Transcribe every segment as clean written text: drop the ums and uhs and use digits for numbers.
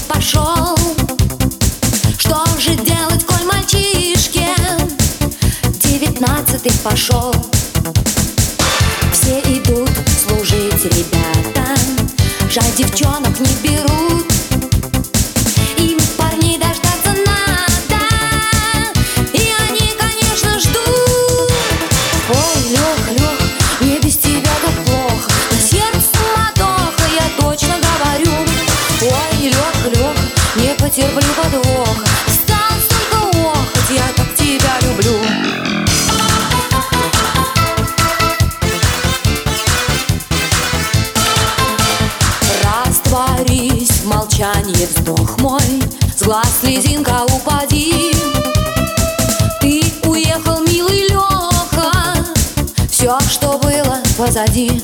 пошел. Что же делать, коль мальчишке 19 пошел? Все идут служить, ребята, жаль, девчонок не берут. Им парней дождаться надо, и они, конечно, ждут. Ой, Леха, Леха, мне без тебя так плохо, на сердце суматоха, я точно говорю. Ой, Леха, Леха, не потерплю подвоха, осталось только охоть, я так тебя люблю. Растворись в молчании, вздох мой, с глаз слезинка упади. Ты уехал, милый Леха, все, что было позади.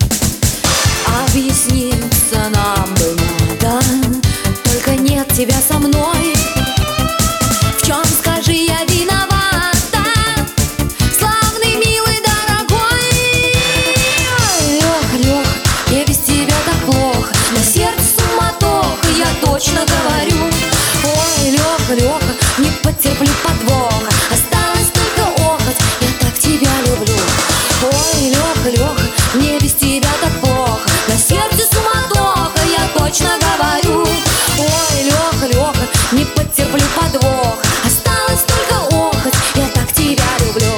Объясниться нам бы надо, только нет тебя со мной. В чем, скажи, я виновата, славный, милый, дорогой? Ой, Леха, Леха, мне без тебя так плохо, на сердце суматоха, я точно говорю. Ой, Леха, Леха, не потерплю подвоха, осталось только охоть, я так тебя люблю. Ой, Леха, Леха, мне без тебя так плохо, на сердце суматоха, я точно говорю. Ой, Леха, Леха, не потерплю подвоха, осталось только охоть, я так тебя люблю.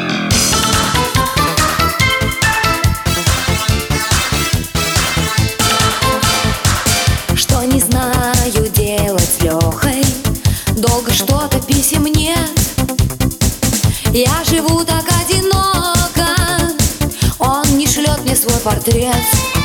Что не знаю делать с Лехой, долго что-то писем нет. Я живу так одиноко, он не шлет мне свой портрет.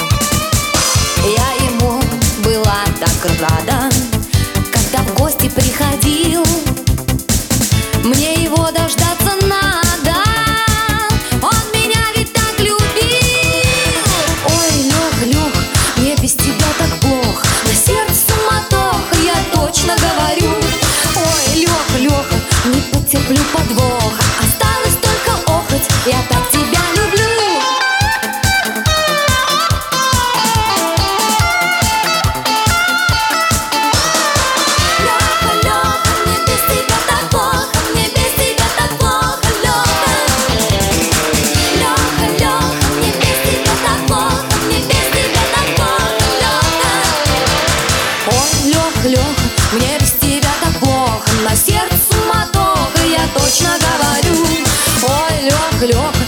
Я ему была так рада, когда в гости приходил. Мне его дождаться надо, он меня ведь так любил. Ой, Леха, Леха, мне без тебя так плохо, на сердце суматоха, я точно говорю. Ой, Леха, Леха, не потерплю подвоха, осталось только охоть, я так тебя люблю. Леха, Леха, мне без тебя так плохо, мне без тебя так плохо, Леха. Леха, Леха, мне без тебя так плохо, мне без тебя так плохо, Леха. Ой, Леха, Леха, мне без тебя так плохо, на сердце суматоха, я точно говорю. Ой, Леха, Леха,